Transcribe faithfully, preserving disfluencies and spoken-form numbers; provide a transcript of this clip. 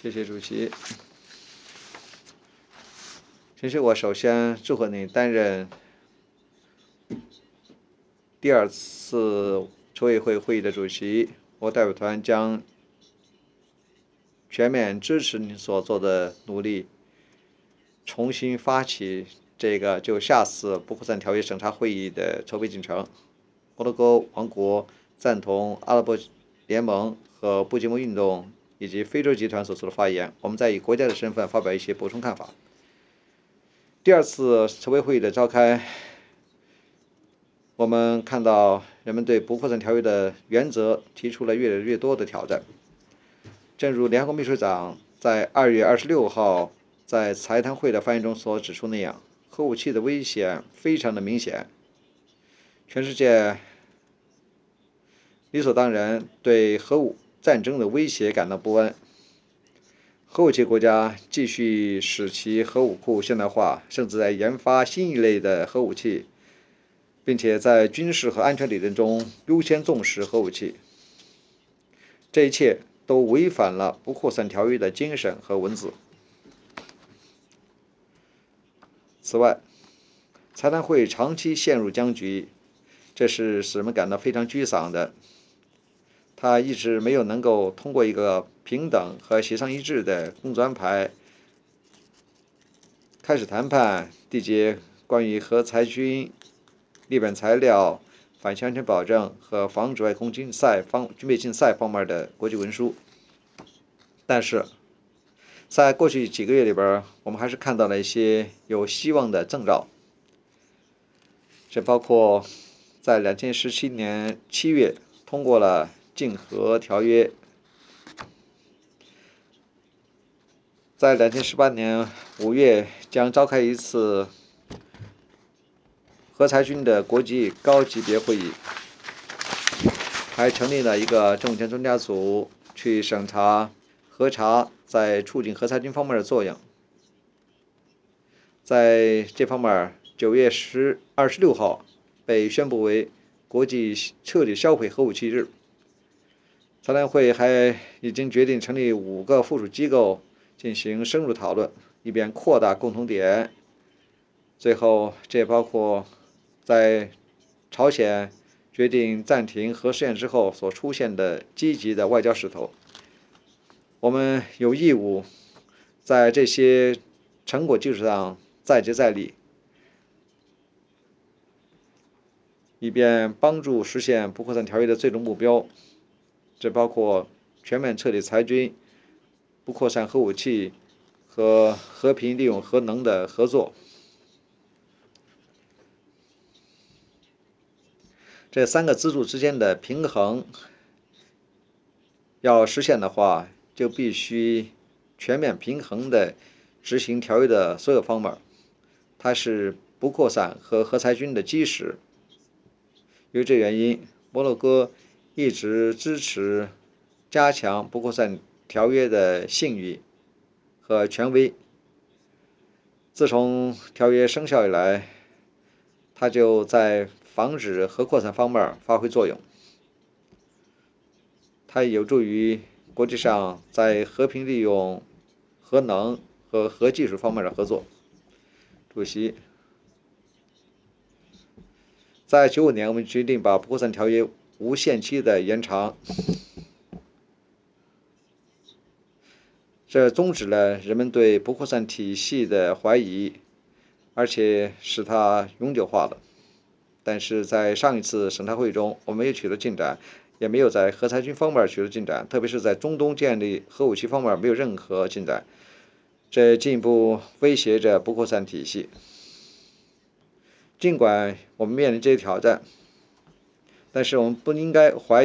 谢谢主席。其实我首先祝贺你担任第二次筹委会会议的主席，我代表团将全面支持你所做的努力，重新发起这个就下次不扩散条约审查会议的筹备进程。摩洛哥王国赞同阿拉伯联盟和不结盟运动以及非洲集团所做的发言，我们再以国家的身份发表一些补充看法。第二次筹备会议的召开，我们看到人们对不扩散条约的原则提出了越来越多的挑战。正如联合国秘书长在二月二十六号在财谈会的发言中所指出那样，核武器的危险非常的明显，全世界理所当然对核武战争的威胁感到不安。核武器国家继续使其核武库现代化，甚至在研发新一类的核武器，并且在军事和安全理论中优先重视核武器。这一切都违反了不扩散条约的精神和文字。此外，财谈会长期陷入僵局，这是使人们感到非常沮丧的。他一直没有能够通过一个平等和协商一致的工作安排开始谈判缔结关于核裁军、裂变材料、反向安全保证和防止外空竞赛方军备竞赛方面的国际文书。但是，在过去几个月里边，我们还是看到了一些有希望的征兆。这包括在两千十七年七月通过了禁核条约，在两千十八年五月将召开一次核裁军的国际高级别会议，还成立了一个政府间专家组去审查核查在促进核裁军方面的作用。在这方面，九月十二十六号被宣布为国际彻底销毁核武器日。财谈会还已经决定成立五个附属机构进行深入讨论，以便扩大共同点。最后，这也包括在朝鲜决定暂停核试验之后所出现的积极的外交势头。我们有义务在这些成果基础上再接再厉，以便帮助实现不扩散条约的最终目标。这包括全面彻底裁军、不扩散核武器和和平利用核能的合作。这三个支柱之间的平衡要实现的话，就必须全面平衡地执行条约的所有方面。它是不扩散和核裁军的基石。由于这原因，摩洛哥一直支持加强不扩散条约的信誉和权威。自从条约生效以来，它就在防止核扩散方面发挥作用。它有助于国际上在和平利用核能和核技术方面的合作。主席，在九五年，我们决定把不扩散条约无限期的延长，这终止了人们对不扩散体系的怀疑，而且使它永久化了。但是在上一次审查会议中，我们没有取得进展，也没有在核裁军方面取得进展，特别是在中东建立核武器方面没有任何进展，这进一步威胁着不扩散体系。尽管我们面临这些挑战，但是我们不应该怀疑